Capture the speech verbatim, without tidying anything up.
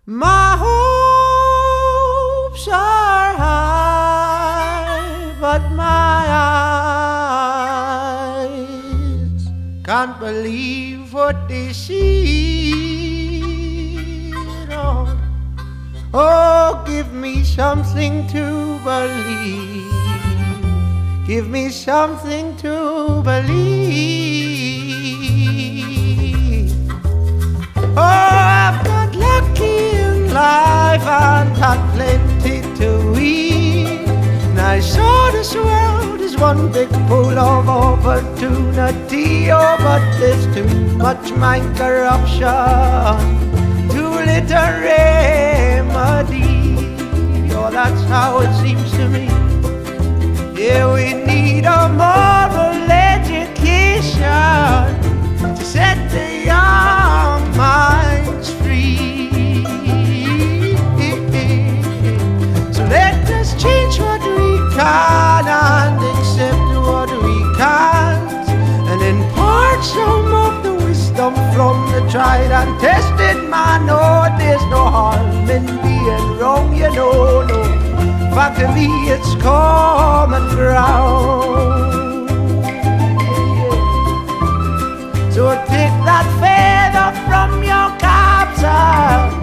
My hopes are high, but my eyes can't believe what they see. Oh, oh, give me something to believe. Give me something to believe. Oh, I've got lucky in life and had plenty to eat. And I saw this world as one big pool of opportunity. Oh, but there's too much mind corruption, too little remedy. Oh, that's how it seems to me. Yeah, we need a moral education to set the young minds free. So let us change what we can and accept what we can't, and impart some of the wisdom from the tried and tested man. Oh, there's no harm in being wrong, you know, no. But to me it's common ground. So take that feather from your cap, sir,